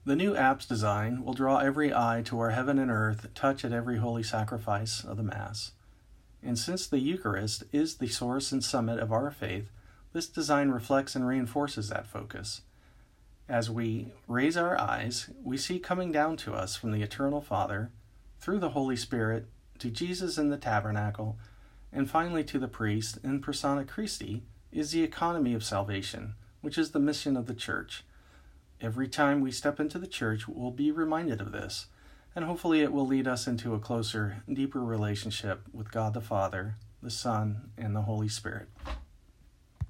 The new app's design will draw every eye to our heaven and earth touch at every holy sacrifice of the Mass. And since the Eucharist is the source and summit of our faith, this design reflects and reinforces that focus. As we raise our eyes, we see coming down to us from the Eternal Father, through the Holy Spirit, to Jesus in the tabernacle, and finally to the priest in persona Christi, is the economy of salvation, which is the mission of the Church. Every time we step into the Church, we'll be reminded of this, and hopefully it will lead us into a closer, deeper relationship with God the Father, the Son, and the Holy Spirit.